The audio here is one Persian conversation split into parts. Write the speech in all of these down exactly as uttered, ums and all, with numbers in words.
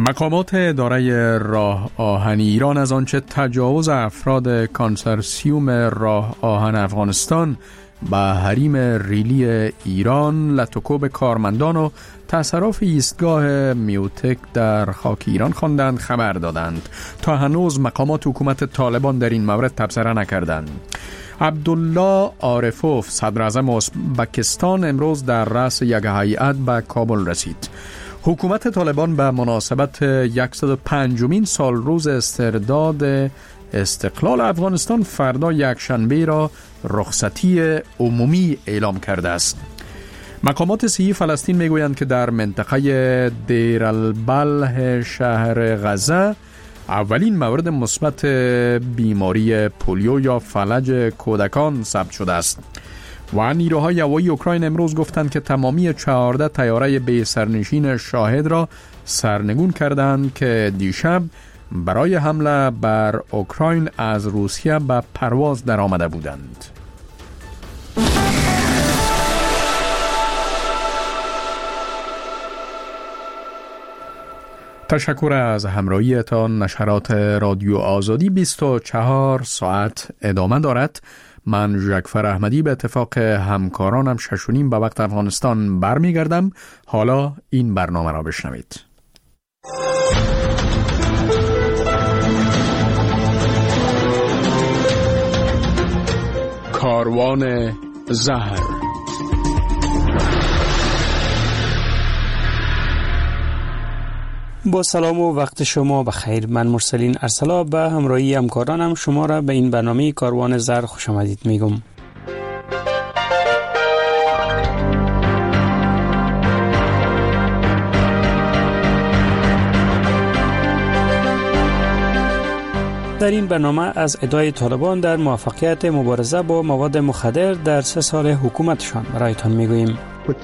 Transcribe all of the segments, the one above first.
مقامات اداره راه آهن ایران از آنچه تجاوز افراد کانسورسیوم راه آهن افغانستان به حریم ریلی ایران، لتوکوب کارمندان و تصرف ایستگاه میوتک در خاک ایران خواندند خبر دادند. تا هنوز مقامات حکومت طالبان در این مورد تبصره نکردند. عبدالله عارفوف، صدر اعظم ازبکستان، امروز در رأس یک هیئت به کابل رسید. حکومت طالبان به مناسبت صد و پنجمین سال روز استرداد استقلال افغانستان فردا یکشنبه را رخصتی عمومی اعلام کرده است. مقامات صحی فلسطین میگویند که در منطقه دیر البلح شهر غزه اولین مورد مثبت بیماری پولیو یا فلج کودکان ثبت شده است. و نیروهای هوایی اوکراین امروز گفتند که تمامی چهارده طیاره بی سرنشین شاهد را سرنگون کردند که دیشب برای حمله بر اوکراین از روسیه به پرواز در آمده بودند. تشکر از همراهیتان. نشرات رادیو آزادی بیست و چهار ساعت ادامه دارد. من ژکفر احمدی به اتفاق همکارانم شش و نیم به وقت افغانستان برمیگردم. حالا این برنامه را بشنوید. کاروان زهر. با سلام و وقت شما بخیر. من مرسلین ارسلا به همراهی همکارانم شما را به این برنامه کاروان زهر خوش آمدید میگم. در این برنامه از ادعای طالبان در موفقیت مبارزه با مواد مخدر در سه سال حکومتشان برایتان میگوییم.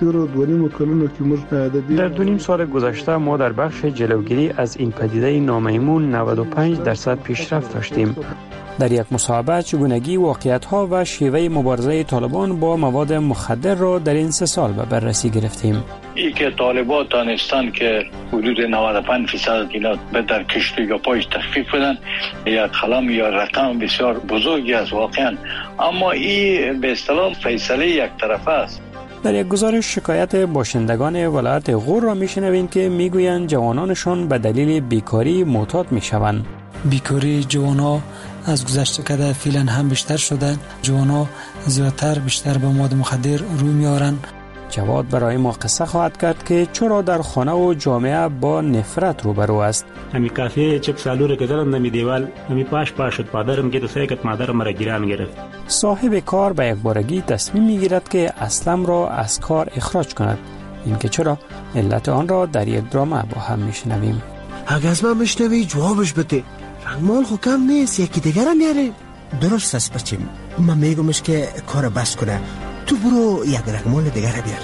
در دو نیم سال گذشته ما در بخش جلوگیری از این پدیده نامیمون نود و پنج درصد پیشرفت داشتیم. در یک مصاحبه چگونگی واقعیت‌ها و شیوه مبارزه طالبان با مواد مخدر را در این سه سال به بررسی گرفتیم. ای که طالبان دانستان که حدود نود و پنج درصد اینا به در کشت یا پایش تخفیف بدن، یک کلام یا رقم بسیار بزرگی است واقعا، اما این به اصطلاح فیصله یک طرفه است. در یک گزارش شکایت باشندگان ولایت غور را میشنویم که میگویند جوانانشان به دلیل بیکاری معتاد میشوند. بیکاری جوانا از گذشته کده فعلا هم بیشتر شده. جوانا زیادتر بیشتر به مواد مخدر روی میارن. جواد برای ما قصه خواهد کرد که چرا در خانه و جامعه با نفرت روبرو است. همی کافی چپ سالوره که زدن نمی دیوال همی پاش پاش شد پادرم که تو سیکت مادرم مرا گیران گرفت. صاحب کار به یک بارگی تصمیم میگیرد که اسلم را از کار اخراج کند. این که چرا علت آن را در یک درامه با هم میشنویم. اگه از من میشنوی جوابش بده. رنگمال خو کم نیست، یکی دیگر هم یاره. درست است بچیم، من میگمش که کار بس کنه. تو برو یک رنگمال دیگر بیار.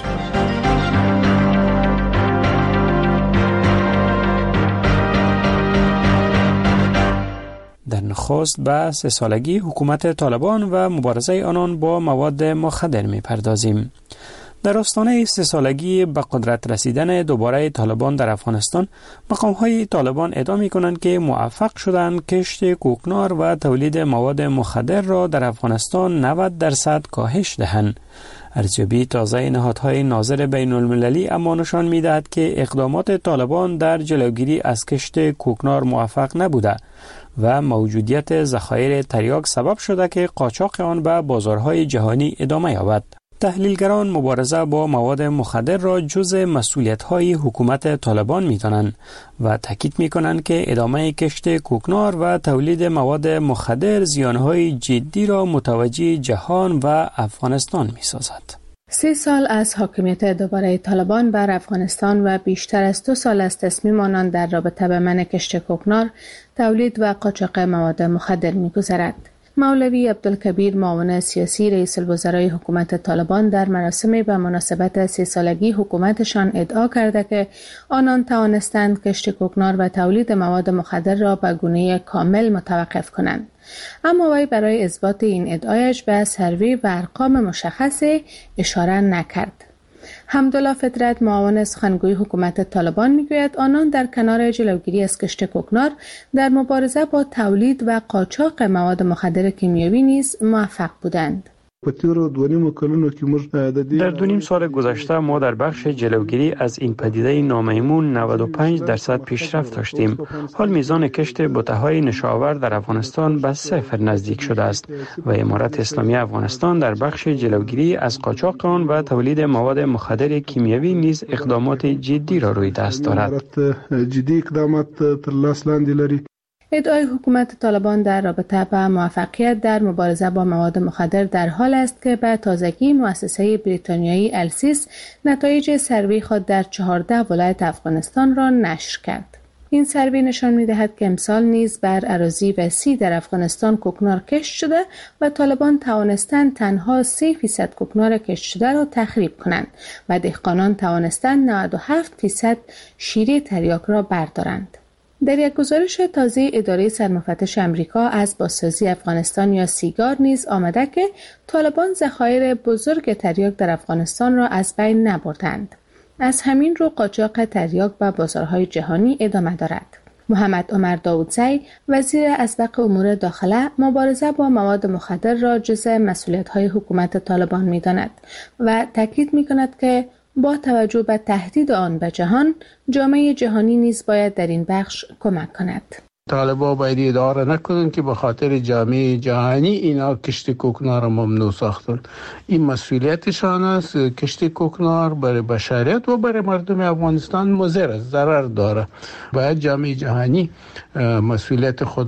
در نخست به سه سالگی حکومت طالبان و مبارزه آنان با مواد مخدر می پردازیم. در آستانه سه سالگی به قدرت رسیدن دوباره طالبان در افغانستان، مقام‌های طالبان ادعا می‌کنند که موفق شدند کشت کوکنار و تولید مواد مخدر را در افغانستان نود درصد کاهش دهند. ارزیابی تازه نهادهای ناظر بین المللی اما نشان می‌دهد که اقدامات طالبان در جلوگیری از کشت کوکنار موفق نبوده و موجودیت ذخایر تریاک سبب شده که قاچاق آن به بازارهای جهانی ادامه یابد. تحلیلگران مبارزه با مواد مخدر را جزء مسئولیت‌های حکومت طالبان می‌دانند و تاکید می‌کنند که ادامه کشت کوکنار و تولید مواد مخدر زیان‌های جدی را متوجه جهان و افغانستان می‌سازد. سه سال از حاکمیت دوباره طالبان بر افغانستان و بیشتر از دو سال از تصمیم آنان در رابطه به منع کشت کوکنار، تولید و قاچاق مواد مخدر می‌گذرد. مولوی عبدالکبیر معاون سیاسی رئیس الوزرای حکومت طالبان در مراسم به مناسبت سه سالگی حکومتشان ادعا کرده که آنان توانستند کشت کوکنار و تولید مواد مخدر را به گونه کامل متوقف کنند. اما وی برای اثبات این ادعایش به سروی و ارقام مشخص اشاره نکرد. حمدالله فطرت معاون سخنگوی حکومت طالبان میگوید آنان در کنار جلوگیری از کشت کوکنار در مبارزه با تولید و قاچاق مواد مخدر کیمیاوی نیز موفق بودند. در دو نیم سال گذشته ما در بخش جلوگیری از این پدیده نامیمون نود و پنج درصد پیشرفت داشتیم. حال میزان کشت بته‌های نشاور در افغانستان به صفر نزدیک شده است و امارت اسلامی افغانستان در بخش جلوگیری از قاچاق آن و تولید مواد مخدر کیمیاوی نیز اقدامات جدی را روی دست دارد. ادعای حکومت طالبان در رابطه با موفقیت در مبارزه با مواد مخدر در حال است که به تازگی مؤسسه بریتانیایی السیس نتایج سروی خود در چهارده ولایت افغانستان را نشر کرد. این سروی نشان می‌دهد که امسال نیز بر اراضی وسیع در افغانستان کوکنار کشت شده و طالبان توانستند تنها سه درصد کوکنار کشت شده را تخریب کنند و دهقانان توانستند نود و هفت درصد شیره تریاک را بردارند. در یک گزارش تازه اداره سرمفتش امریکا از بازسازی افغانستان یا سیگار نیز آمده که طالبان ذخایر بزرگ تریاک در افغانستان را از بین نبردند. از همین رو قاچاق تریاک به بازارهای جهانی ادامه دارد. محمد عمر داودزی وزیر اسبق امور داخله مبارزه با مواد مخدر را جزء مسئولیت‌های حکومت طالبان می‌داند و تاکید می‌کند که با توجه به تهدید آن به جهان، جامعه جهانی نیز باید در این بخش کمک کند. طالبان باید اداره نکنند که به خاطر جامعه جهانی اینا کشت کوکنار را ممنوع ساختن. این مسئولیتشان است. کشت کوکنار برای بشریت و برای مردم افغانستان مضر است، ضرر داره. باید جامعه جهانی مسئولیت خود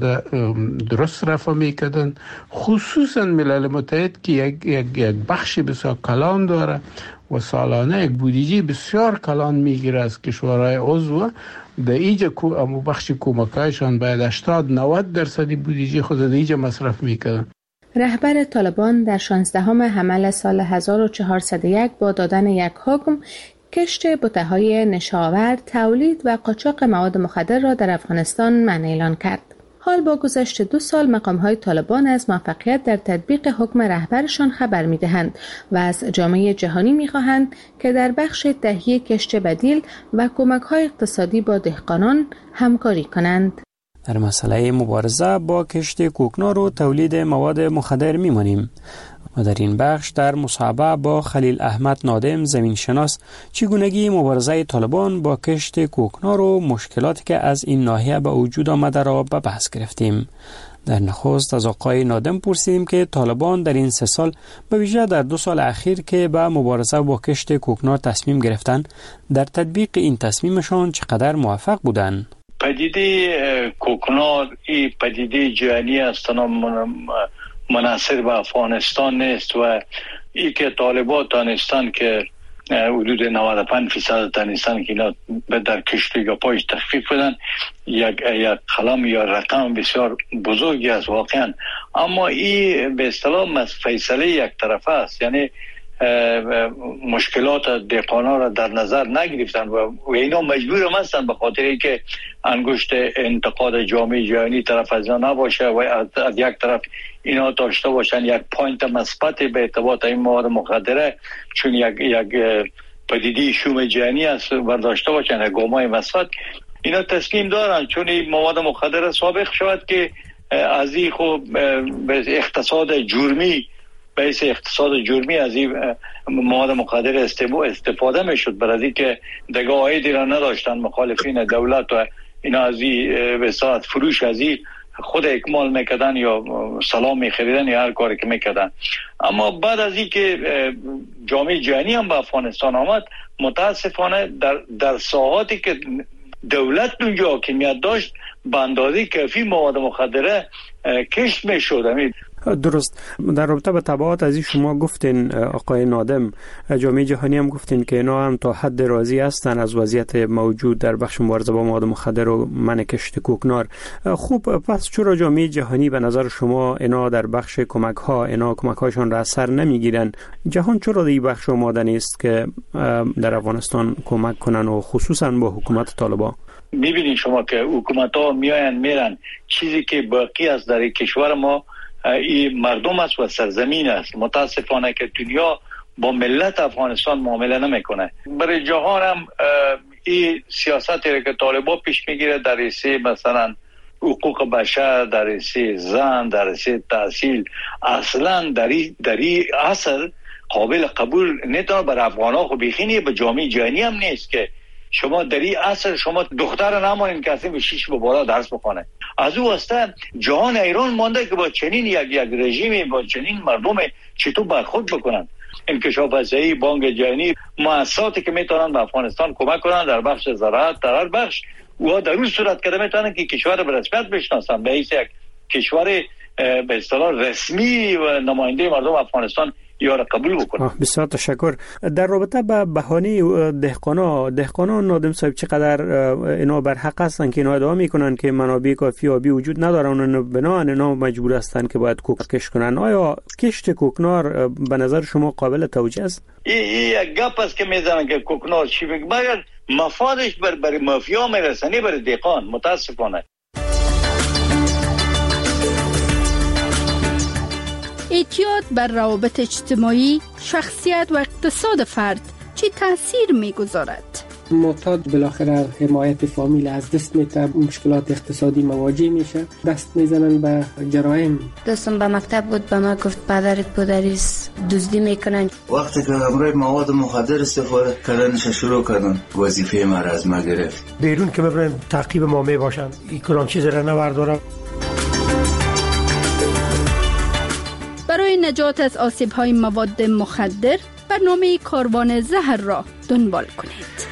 درست رفع میکردن، خصوصا ملل متحد که یک, یک, یک بخش بسیار کلان داره و سالانه یک بودجه بسیار کلان میگیره از کشورهای عضو. در اینجا امو بخش کمکایشان باید هشتاد نود درصدی بودجه خود در اینجا مصرف میکنن. رهبر طالبان در شانزدهم حمل سال هزار و چهارصد و یک با دادن یک حکم کشت بته‌های نشاور، تولید و قاچاق مواد مخدر را در افغانستان منع اعلان کرد. حال با گذشت دو سال مقام‌های طالبان از موفقیت در تطبیق حکم رهبرشان خبر می‌دهند و از جامعه جهانی می‌خواهند که در بخش تهیه کشت بدیل و کمک‌های اقتصادی با دهقانان همکاری کنند. در مسئله مبارزه با کشت کوکنار و تولید مواد مخدر می‌مانیم و در این بخش در مصاحبه با خلیل احمد نادم زمینشناس چگونگی مبارزه طالبان با کشت کوکنار و مشکلاتی که از این ناحیه به وجود آمده را به بحث گرفتیم. در نخست از آقای نادم پرسیدیم که طالبان در این سه سال به ویژه در دو سال اخیر که به مبارزه با کشت کوکنار تصمیم گرفتند، در تطبیق این تصمیمشان چقدر موفق بودند؟ پدیده کوکنار این پدیده جهانی است، منحصر به افغانستان نیست و ای که طالبان دانستان که حدود نود و پنج درصد دانستان که اینا در کشت یا پایش تخفیف بدن، یک یک کلام یا رقم بسیار بزرگی است واقعا. اما این به اصطلاح فیصله یک طرفه است، یعنی مشکلات دهقانا را در نظر نگرفتن و اینا مجبور هم هستن به خاطر اینکه انگشت انتقاد جامعه جهانی طرف از اینا نباشه و از, از یک طرف اینا داشته باشن یک پوینت مثبت به ارتباط این مواد مخدره، چون یک یک پدیده شوم جهانی است و داشته باشن یک گامای مثبت. اینا تصمیم دارن چون این مواد مخدره سابق شود که از این خب به اقتصاد جرمی بیس اقتصاد جرمی از این مواد مخدر استفاده میشد، برای اینکه دیگه عایدی را نداشتن مخالفین دولت و اینا از این به ساعت فروش از این خود اکمال میکردن یا سلام میخریدن یا هر کاری که میکردن. اما بعد از این که جامعه جهانی هم به افغانستان آمد، متاسفانه در در ساحاتی که دولت اونجا حاکمیت داشت به اندازه کافی مواد مخدره کشت میشد. درست. در رابطه با تبعات از این شما گفتین آقای نادم، جامعه جهانی هم گفتین که اینا هم تا حد راضی هستن از وضعیت موجود در بخش مبارزه با مواد مخدر و منع کشت کوکنار. خوب، پس چرا جامعه جهانی به نظر شما اینا در بخش کمک ها اینا کمک هاشون را اثر نمیگیرن؟ جهان چرا در این بخش آماده نیست که در افغانستان کمک کنن و خصوصا با حکومت طالبان؟ میبینید شما که حکومت ها میاین میرن، چیزی که باقی است در کشور ما این مردم است و سرزمین است. متاسفانه که دنیا با ملت افغانستان معامله نمیکنه. برای جهان هم این سیاستی را که طالبان پیش میگیره در حیث مثلا حقوق بشر، در حیث زن، در حیث تحصیل، اصلا در این در این عصر قابل قبول نتونه. بر افغان‌ها خب بیخینی به جامعه جهانی هم نیست که شما در این عصر شما دختر نمانین که اصلا به شیش به بالا درس بخونه. از او واسطه جهان ایران مانده که با چنین یک یک رژیمی، با چنین مردم چطور برخورد بکنن. انکشاف فضایی، بانک جهانی، مؤسساتی که میتونن به افغانستان کمک کنن در بخش زراعت، در هر بخش، او در اون صورت که میتونن که کشور به رسمیت بشناسن، به حیث یک کشور به اصطلاح رسمی و نماینده مردم افغانستان یا را قبول بکنن. بسیار تشکر. در رابطه با بهانه دهقانا دهقانا نادم صاحب چقدر اینا بر حق هستن که اینا ادعا میکنن که منابع کافی آبی وجود ندارن و بنابراین اینا مجبور هستن که باید کوک کش کنن؟ آیا کشت کوکنار به نظر شما قابل توجیه است؟ این یک گپ است که میزنن که کوکنار چی میگه، مگر مفادش بر بر مافیا میرسنی بر دهقان. متاسفانه اعتیاد بر روابط اجتماعی، شخصیت و اقتصاد فرد چه تاثیر میگذارد؟ معتاد بالاخره حمایت فامیل از دست میته، مشکلات اقتصادی مواجه میشه، دست میزنن به جرایم. دوستم به مکتب بود، به ما گفت پدرت پدریس دزدی میکنن. وقتی که امروز مواد مخدر استفاده کردنش شروع کردن، وظیفه ما را از ما گرفت. بیرون که ببرن تعقیب ما میباشن، این کلان چیز را نوردارم. برای نجات از آسیب‌های مواد مخدر برنامه کاروان زهر را دنبال کنید.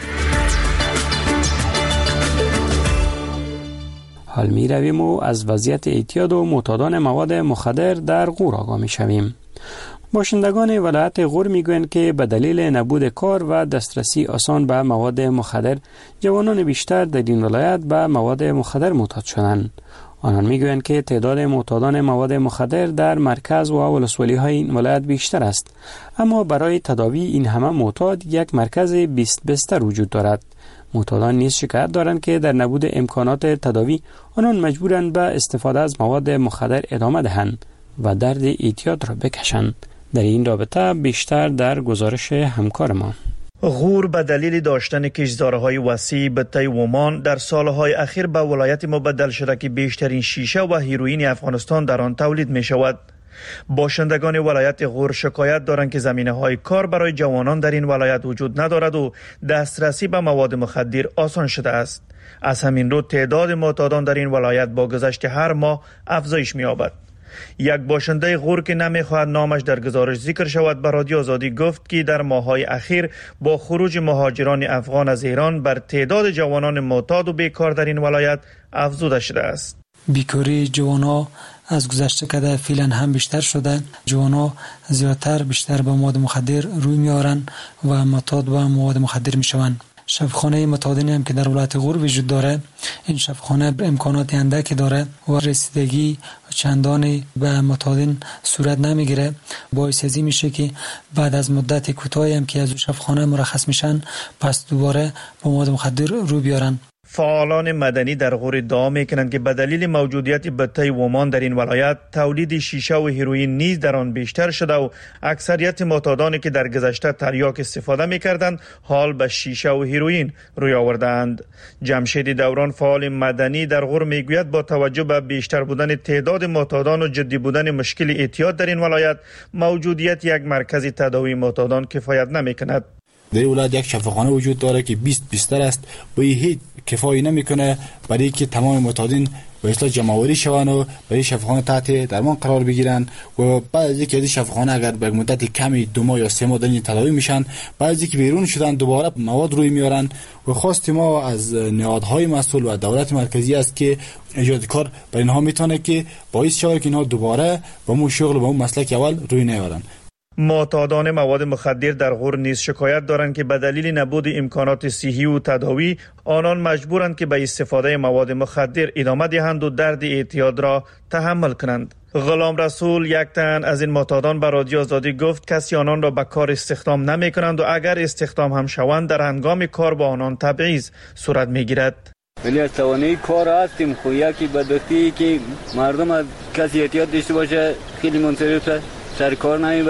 حال می رویم و از وضعیت اعتیاد و معتادان مواد مخدر در غور آگاه می شویم. باشندگان ولایت غور می گویند که به دلیل نبود کار و دسترسی آسان به مواد مخدر، جوانان بیشتر در این ولایت به مواد مخدر معتاد شدند. آنان میگویند که تعداد معتادان مواد مخدر در مرکز و ولسوالی های این ولایت بیشتر است، اما برای تداوی این همه معتاد یک مرکز بیست بستر وجود دارد. معتادان نیز شکایت دارند که در نبود امکانات تداوی آنان مجبورند به استفاده از مواد مخدر ادامه دهند و درد اعتیاد را بکشند. در این رابطه بیشتر در گزارش همکار ما. غور به دلیل داشتن کشتزارهای وسیع به طی ومان در سالهای اخیر به ولایت مبدل شده که بیشترین شیشه و هیروئین افغانستان در آن تولید می شود. باشندگان ولایت غور شکایت دارند که زمینه‌های کار برای جوانان در این ولایت وجود ندارد و دسترسی به مواد مخدر آسان شده است. از همین رو تعداد معتادان در این ولایت با گذشت هر ماه افزایش می‌یابد. یک باشنده غور که نمیخواهد نامش در گزارش ذکر شود به رادیو آزادی گفت که در ماه‌های اخیر با خروج مهاجران افغان از ایران بر تعداد جوانان معتاد و بیکار در این ولایت افزوده شده است. بیکاری جوانان از گذشته کده فعلا هم بیشتر شده. جوانان زیادتر بیشتر به مواد مخدر روی میارن و معتاد به مواد مخدر میشوند. شفاخانه معتادین هم که در ولایت غور وجود داره، این شفاخانه امکانات اندکی داره و رسیدگی چندانی به معتادین صورت نمیگیره. باعث ازی میشه که بعد از مدت کوتاهی هم که از شفاخانه مرخص میشن، پس دوباره به مواد مخدر رو بیارن. فعالان مدنی در غور ادعا میکنند که به دلیل موجودیت بطه ومان در این ولایت تولید شیشه و هیروئین نیز در آن بیشتر شده و اکثریت معتادانی که در گذشته تریاک استفاده میکردند حال به شیشه و هیروئین روی آوردند. جمشید دوران فعال مدنی در غور میگوید با توجه به بیشتر بودن تعداد معتادان و جدی بودن مشکل اعتیاد در این ولایت، موجودیت یک مرکز تداوی معتادان کفایت نمیکند. در این ولایت یک شفاخانه وجود داره که بیست بیستر است و هیچ کفایی نمیکنه برای که تمام معتادین به اصطلاح جمع‌آوری شوند و برای شفاخانه تحت درمان قرار بگیرن و بعد از اینکه از شفاخانه اگر به مدت کمی دو ماه یا سه ماه در این تداوی میشن، بعد از اینکه بیرون شدن دوباره مواد روی میارن. و خواست ما از نهادهای مسئول و دولت مرکزی است که ایجاد کار برای اینها میتونه که باعث شود که اینها دوباره با اون شغل و با اون مسلک اول روی نیارن. معتادان مواد مخدر در غور نیز شکایت دارند که به دلیل نبود امکانات صحی و تداوی آنان مجبورند که به استفاده مواد مخدر ادامه دهند و درد اعتیاد را تحمل کنند. غلام رسول یک تن از این معتادان به رادیو آزادی گفت کسی آنان را به کار استخدام نمی کنند و اگر استخدام هم شوند در هنگام کار با آنان تبعیض صورت می گیرد. ولی از توانایی کار هستیم، خو یکی بدبختی که مردم از کسی اعتیاد داشته باشه خیلی منصرف سر کار نمیبره.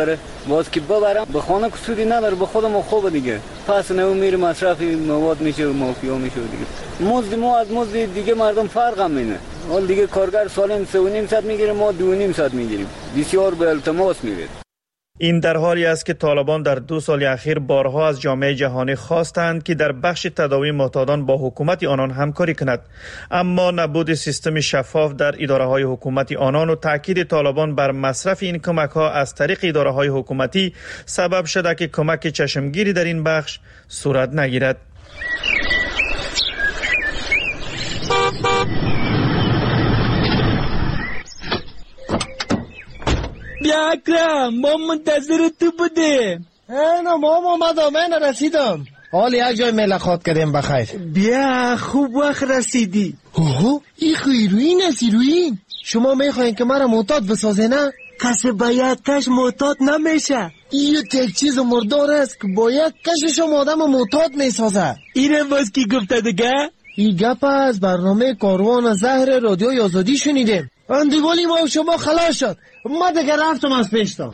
باز که ببرم به خانه که سودی نداره، به خودم خوبه دیگه. پس نو میره مصرف مواد میشه و مافیا میشه دیگه. مزد ما از مزد دیگه مردم فرق هم اینه. حال دیگه کارگر سالم سه و نیم ساعت میگیره، ما دو و نیم ساعت میگیریم. بسیار به التماس میرید. این در حالی است که طالبان در دو سال اخیر بارها از جامعه جهانی خواستند که در بخش تداوی معتادان با حکومت آنان همکاری کند، اما نبود سیستم شفاف در اداره های حکومتی آنان و تاکید طالبان بر مصرف این کمک ها از طریق اداره های حکومتی سبب شده که کمک چشمگیری در این بخش صورت نگیرد. بیا اکرم، ما منتظر تو بودیم. اینا ما اومدم، من رسیدم. حال یک جای ملاقات کردیم بخیر. بیا خوب وقت رسیدی. اوه این هیروین است. هیروین شما میخواین که مرا معتاد بسازه نه؟ کسی باید کش معتاد نمیشه. این یک چیز مردار است که باید کشش آدم معتاد میسازه. اینه باز کی گفته دیگه؟ این گپ از برنامه کاروان زهر رادیوی آزادی شنیدیم. اندیوالی ما شما خلاص شد. ما دیگه رفتم از پیشتا.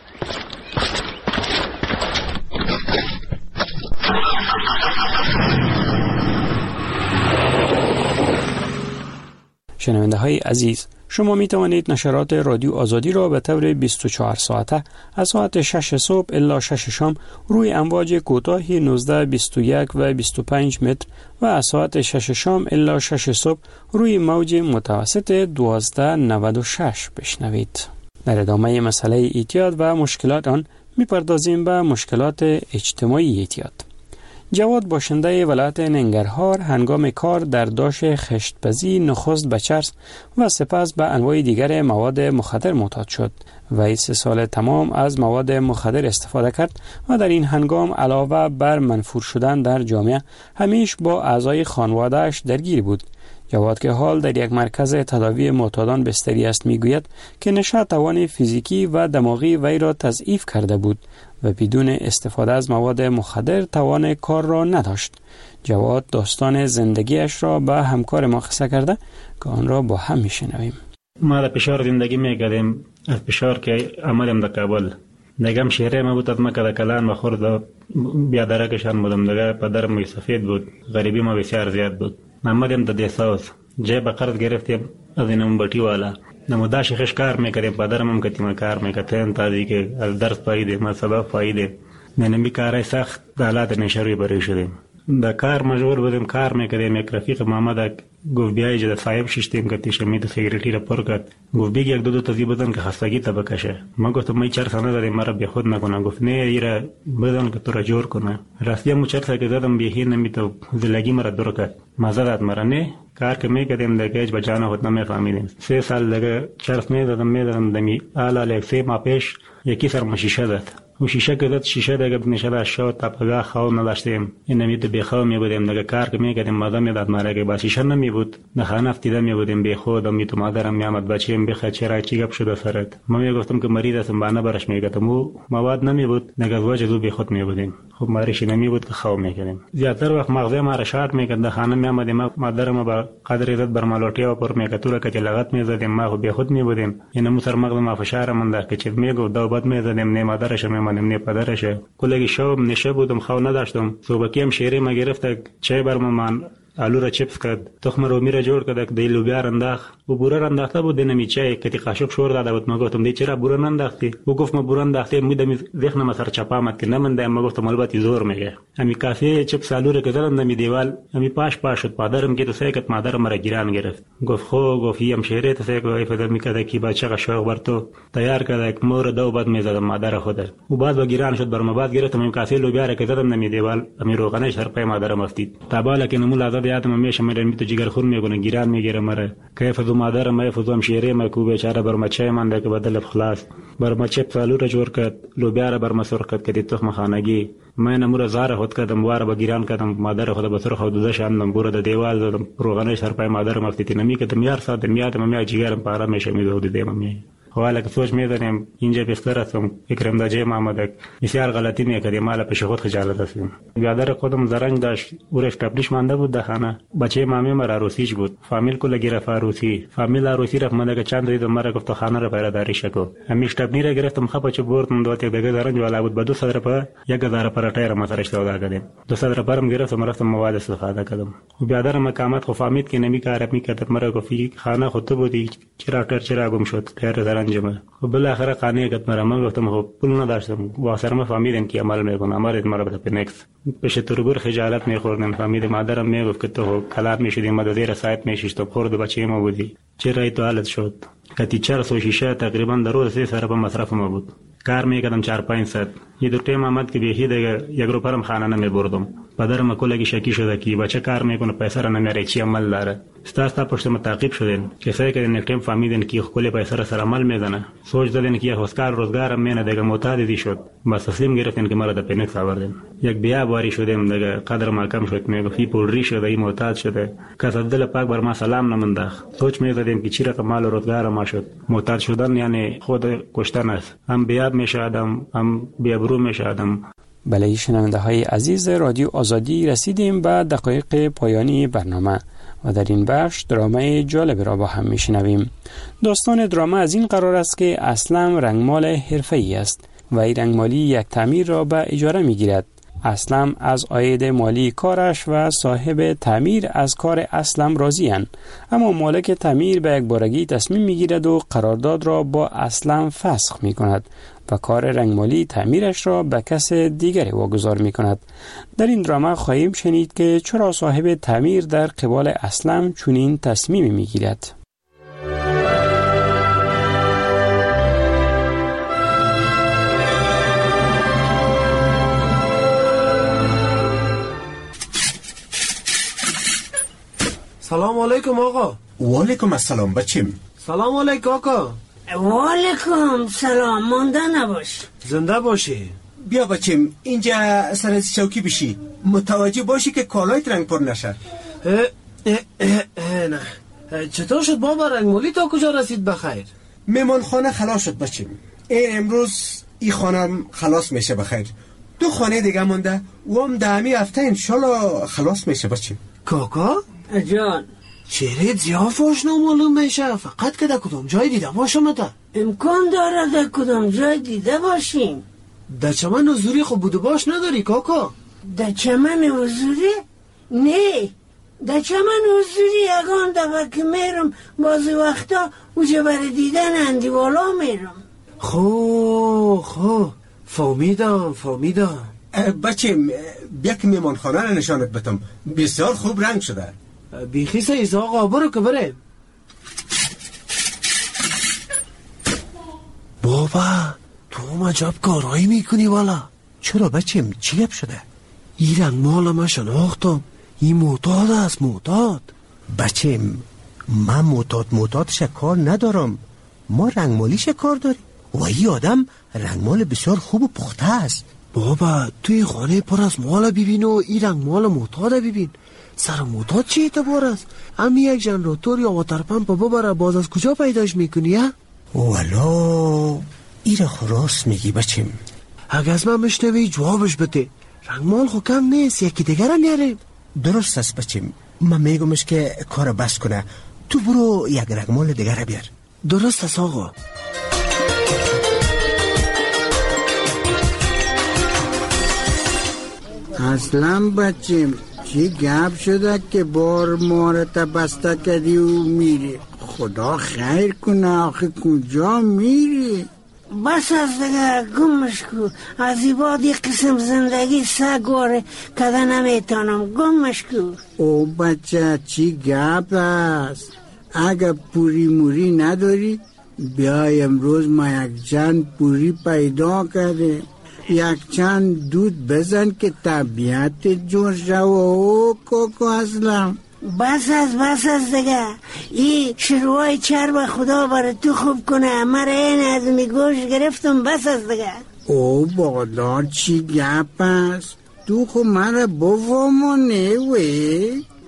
شنونده های عزیز، شما می توانید نشرات رادیو آزادی را به طور بیست و چهار ساعته از ساعت شش صبح الی شش شام روی امواج کوتاه نوزده، بیست و یک و بیست و پنج متر و از ساعت شش شام الی شش صبح روی موج متوسط دوازده نود و شش بشنوید. در ادامه مسئله اعتیاد و مشکلات آن می پردازیم به مشکلات اجتماعی اعتیاد. جواد باشنده ولایت ننگرهار هنگام کار در داش خشتپزی نخست به چرس و سپس به انواع دیگر مواد مخدر معتاد شد و سه سال تمام از مواد مخدر استفاده کرد و در این هنگام علاوه بر منفور شدن در جامعه همیش با اعضای خانواده‌اش درگیر بود. جواد که حال در یک مرکز تداوی معتادان بستری است میگوید که نشه توان فیزیکی و دماغی وی را تضعیف کرده بود و بدون استفاده از مواد مخدر توان کار را نداشت. جواد داستان زندگیش را به همکار ما قصه کرده که آن را با هم میشنویم. ما در فشار زندگی میکردیم، از فشار که آمدیم در کابل نگم شهره ما بود، از ما که در کلان ما خورد بیادرکشان بودم دیگه. پدرم می سفید بود، غریبی ما بسیار زیاد بود. ما آمدیم در دیساوس جای به قرض گرفتیم از این مومباتی والا. نمودا شخص کار میکردیم، پدرم هم کتیم کار میکردیم تا که از درس پاییده ما سبب پاییده نمی کارای سخت حالات نشروی برای شدیم. در کار مجبور بودیم کار میکردیم. یک رفیق محمد گفت بیایی جد صاحب ششتیم که تشمید سیگریتی را پر کرد. گفت بیگ یک دو دو تازی بدن که خستگی تا بکشه. ما گفتم ما چرا سانه داریم مرا بی خود نکنه. گفت نه ایرا بدن که تو را جور کنه. راستی مو چرا که زدم بیهی نمیتو زلگی مرا دور کرد. مزادت مرا نه کار که میکردیم دیگه اج بجانه خود نمیفهمیدیم. سه سال دیگه چرس میدادم میدادم دمی آلا لیک سه ما پیش یکی سر مشیشه داد. و شیشه که داد شیشه دیگه بنشده شد تا پگاه خواب نداشتیم. این نمیده بیخواب می بودیم دیگه کار که میکردیم مادام میداد مرا که با شیشه نمی بود. نه خانه افتیده می بودیم بیخود و می تو مادرم میامد بچه‌ام بخواد چرا چی گپ شده سرت. ما میگفتم که مریض هستم بانه برش میگفتم و مواد نمی بود دیگه وجه دو بیخود می بودیم. خب ماریش نمی بود که خواب میکردیم. زیاتر وقت مغزه ما را شارت میکرد. خانه میامدیم مادرم با قدر عزت بر مالوټیا و پر میکتوره که لغت میزدیم ما خو بیخود می بودیم. این مو سر مغز ما فشار مونده که چه میگو دو بعد میزدیم نه مادرش میمانیم نه پدرش. کلگی شب نشه بودم خواب نداشتم. صبحی هم شیره ما گرفت چای برام من آلو را چپس کرد، تخم رومی را جور کرد، دی لوبیا انداخت و بوره را انداخته بود دینمی چای کتی قاشق شور داده بود. ما گفتم دی چرا بوره انداختی؟ او گفت ما بوره انداخته میدم ذهنم سر چپا آمد که نموندم. ما گفتم البته زور میگه. امی کافی چپس آلو را که زدم دمی دیوال امی پاش پاش شد. پدرم که تو سیکت مادرم را گیران گرفت. گفت خو گفت یم شیره تو سیک و فدر میکرد کی بچه قشاق بر تو تیار کرد مور دو بعد میزدم مادر خود و بعد با گیران شد بر ما بعد گرفتم امی کافی لوبیا را که زدم دمی دیوال امی روغنش سر پای مادرم افتید. تا بالا که نمول آزاد یادم میشه میرن می تو جگر خون میگونه گیران میگیره مره کیف دو مادر ما فزوم شیره ما کو بیچاره بر مچه من ده که بدل خلاص بر مچه فالو را جور کرد لوبیا را بر مسور کرد که تخم خانگی ما نمور زاره خود کردم واره با گیران کردم مادر خود بسر خود دش اندم بوره د دیوال دادم روغنه سر پای مادر مفتیتی نمی کدم یار ساده میاد ما می جگرم پارا میشه می دود دیم می حالا که سوچ می‌داریم اینجا بستر هستم اکرم داجه محمد بسیار غلطی می‌کردیم مال پیش خود خجالت هستیم. برادر خودم زرنگ داشت اورش تبلیش مانده بود در خانه. بچه مامی مرا عروسیش بود. فامیل کلا گرفت عروسی. فامیل عروسی رفت من که چند روز مرا گفت خانه را پیداری شکو. همیشه تبنی را گرفتم خب چه بردم دو تا دیگه زرنگ والا بود بدو صدر پر یک هزار پر تایر ما سرش داده کردیم. دو صدر پرم گرفتم رفتم مواد استفاده کردم. و برادر مقامات خو فهمید که نمی کار می‌کرد مرا گفت خانه خود تو بودی چرا تر چرا گم شد تایر زرنگ ما. و بالاخره خانه گت مرا من گفتم خب پول نداشتم واسه ما فهمیدم که عمل میکنم امر مرا به پنکس پیش تربور خجالت میخوردم فهمید مادرم میگفت که تو کلاب میشدی مدیر سایت میشیش تو خورد بچه ما بودی چرا تو حالت شد کتی چهارصد و شش تقریبا در روز سه سر به مصرف ما بود کار میکردم چهار پنج ساعت یه دو تیم آمد که بیهی دیگه یک روپرم خانه نمیبردم پدرم کلگی شکی شده که بچه کار میکنه پیسه را نمیاره چی عمل داره استا پشت ما تعقیب شدن کسایی که یک تیم فهمیدن که کلی پیسه را سر عمل میزنه سوچ دادن که هوسکار روزگار مینه دیگه معتادی شد بس تسلیم گرفتن که مرا د پنیکس آوردن یک بیا باری شدم دیگه قدر ما کم شد میگفت پول ری شده ای معتاد شده کس دل پاک بر ما سلام نمنداخ سوچ میزدیم که چی رقم مال روزگار ما شد معتاد شدن یعنی خود کشتن است هم بیاب میشه آدم هم بیابرو میشه آدم. بله شنونده های عزیز رادیو آزادی رسیدیم به دقایق پایانی برنامه و در این بخش درامای جالب را با هم میشنویم. داستان دراما از این قرار است که اسلم رنگمال حرفه‌ای است و این رنگمالی یک تعمیر را به اجاره میگیرد. اسلم از عاید مالی کارش و صاحب تعمیر از کار اسلم راضی اند، اما مالک تعمیر به یک بارگی تصمیم میگیرد و قرارداد را با اسلم فسخ میکند و کار رنگمالی تعمیرش را به کس دیگری واگذار میکند. در این دراما خواهیم شنید که چرا صاحب تعمیر در قبال اسلم چنین تصمیمی میگیرد. سلام علیکم آقا. و علیکم السلام بچیم. سلام علیکم آقا. و علیکم سلام مانده نباش. زنده باشی. بیا بچیم اینجا سر چوکی بشی متوجه باشی که کالایت رنگ پر نشه. اه اه اه اه نه چطور شد بابا رنگمالی تا کجا رسید بخیر؟ میمان خانه خلاص شد بچیم. این امروز این خانه خلاص میشه بخیر. دو خانه دیگه مونده و هم دهمی هفته انشالله خلاص میشه بچیم. کاکا؟ جان چهره زیافاش نامعلوم میشه فقط که در کدام جای دیده باشم تا امکان داره در کدام جای دیده باشیم. در چمن حضوری خب بودو باش نداری کاکا؟ در چمن حضوری؟ نه در چمن حضوری یگان دفعه که میرم بعضی وقتا اوجه بر دیدن اندیوالا میرم. خو خو فهمیدم فهمیدم. بچه بیا که میمان خانه رو نشانت بتم بسیار خوب رنگ شده. بیخی سیز آقا برو که بریم. بابا تو عجب کارهایی میکنی والا. چرا بچم چی گپ شده؟ این رنگ مال ما شناختم این معتاد است معتاد. بچم من معتاد معتادش کار ندارم ما رنگمالیش کار داریم و این آدم رنگمال بسیار خوب و پخته است. بابا توی خانه پر از مال ببین و این رنگ مال معتاد ببین. سر معتاد چی اعتبار است؟ امی یک جنراتور یا واتر پمپ ببره باز از کجا پیداش میکنی ها؟ والا ایره خراس میگی بچم. اگه از من مشنوی جوابش بده. رنگمال خو کم نیست یکی دیگر نیاریم. درست است بچم من میگمش که کار بس کنه تو برو یک رنگمال دیگر بیار. درست است آقا. اصلا بچیم چی گپ شده که بار مارت بسته کردی و میری؟ خدا خیر کنه آخه کجا میری؟ بس از دیگه گمش کو از این بعد یک قسم زندگی سگواره کده نمیتانم گمش کو. او بچه چی گپ است؟ اگه پوری موری نداری بیای امروز ما یک چند پوری پیدا کرده یک چند دود بزن که طبیعت جور شو او کوکو اسلم. بس از بس از دیگه ای شروعای چرب خدا برای تو خوب کنه مرا این از می گوش گرفتم بس از دیگه. او بادار چی گپ است؟ تو خو مرا بفهمونه وی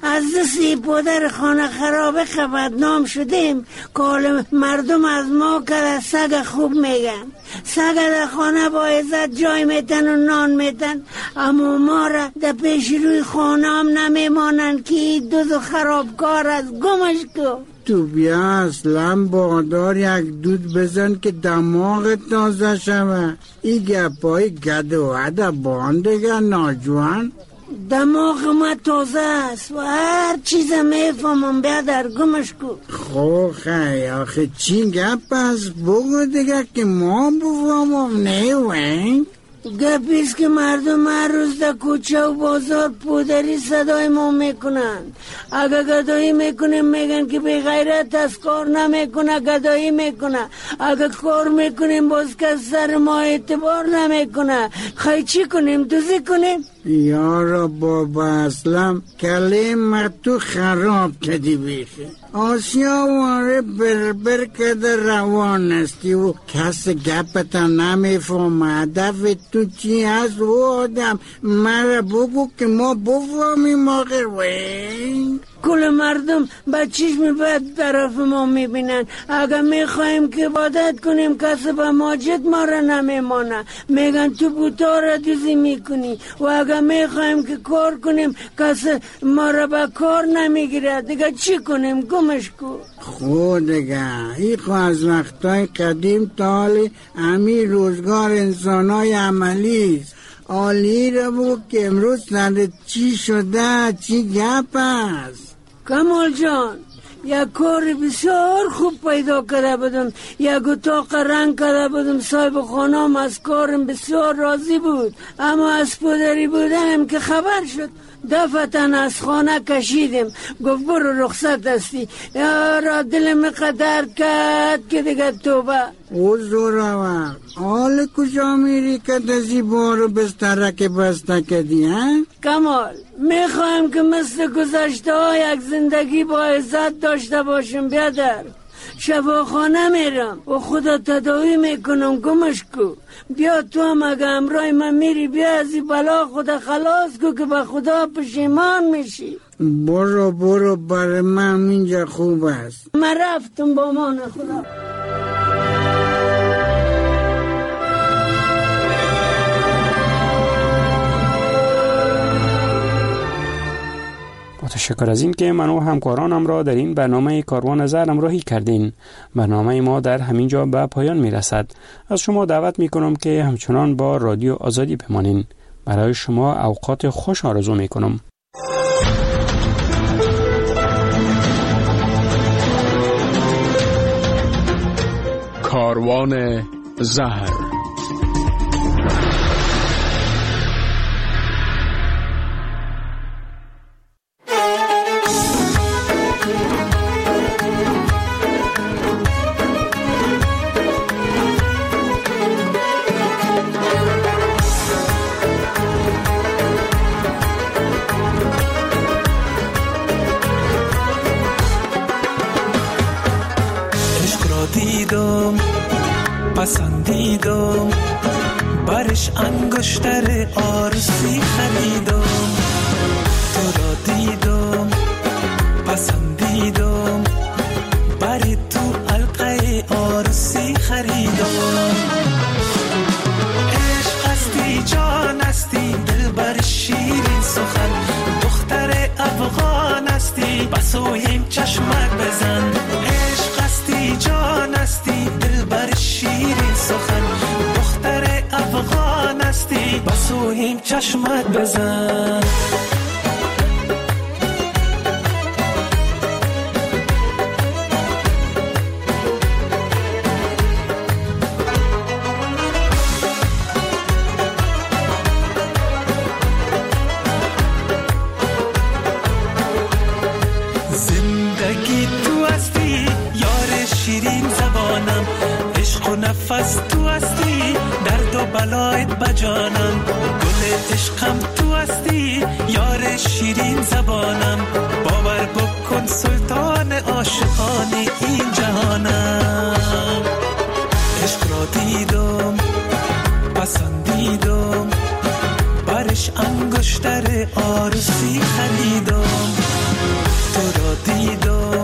از دست پدر خانه خرابه بدنام شدیم که مردم از ما که سگ خوب میگن. سگ در خانه با عزت جای میتن و نان میتن، اما ما را در پیش روی خانه هم نمیمانن که دوز و خرابکار از گمش کو. تو بیا اصلا بادار یک دود بزن که دماغ تازه شوه. این گپای گد و عده باندگه ناجوان. دماغ ما تازه است و هر چیز میفهمم بیادر گمش کو. خو خیلی آخه چی گپ است بگو دیگه که ما بفهمم. نه وین گپیست که مردم هر روز در کوچه و بازار پودری صدای ما میکنن. اگه گدایی میکنیم میگن که بی غیرت از کار نمیکنه گدایی میکنه. اگه کار میکنیم باز که سر ما اعتبار نمیکنه. خیلی چی کنیم؟ دوزی کنیم؟ یارا بابا اسلم کلیم تو خراب کدی بیخی. آسیا واره بربر کده روان استی و کس گپتا نمیفهم. هدف تو چی هست و آدم مرا بگو که ما بفهمیم آخر. وین کل مردم با چشم بد طرف ما میبینن. اگه میخوایم که عبادت کنیم کسی با ماجد ما را نمیمانه، میگن تو بوتا را دوزی میکنی. و اگه میخوایم که کار کنیم کسی ما را با کار نمیگیره. دیگه چی کنیم؟ گمش کو. خود دیگه ایخو از وقتای قدیم تالی امی روزگار انسانای عملیست. آلی را بگو که امروز سنده چی شده چی گپ است. کمال جان یک کار بسیار خوب پیدا کرده بودم. یک اتاق رنگ کرده بودم. صاحب خانم از کارم بسیار راضی بود، اما از پدری بودنم که خبر شد دفتن از خانه کشیدم. گفت برو رخصت هستی. یارا دلم قدر کرد که دیگه توبه. او زورور حال کجا میری که دزی بارو بسترک بسته کدی ها؟ کمال میخوایم که مثل گذشته ها یک زندگی با عزت داشته باشم. بیادر شفاخانه میرم و خدا تداوی میکنم. گمش کو. بیا تو هم اگه امرای من میری بیا از این بلا خدا خلاص کو که به خدا پشیمان میشی. برو برو برای من اینجا خوب است. من رفتم با مان خدا. تشکر از این که من و همکارانم را در این برنامه کاروان زر همراهی کردین. برنامه ما در همین جا به پایان می رسد. از شما دعوت می کنم که همچنان با رادیو آزادی بمانین. برای شما اوقات خوش آرزو می کنم. کاروان زهر. پسندیدم برش انگشتر آرسی خریدم. تو را دیدم پسندیدم بری تو حلقه آرسی خریدم. عشق هستی جان هستی دل بر شیرین سخن. دختر افغان هستی بسویم چشمک بزن. عشق هستی جان هستی دل بر شیرین سخن. دختر افغان هستی بسویم چشمک بزن. نفس تو هستی درد و بلایت بجانم. گل عشقم تو هستی یار شیرین زبانم. باور بکن سلطان عاشقان این جهانم. عشق را دیدم پسندیدم برش انگشتر آرسی خریدم. تو را دیدم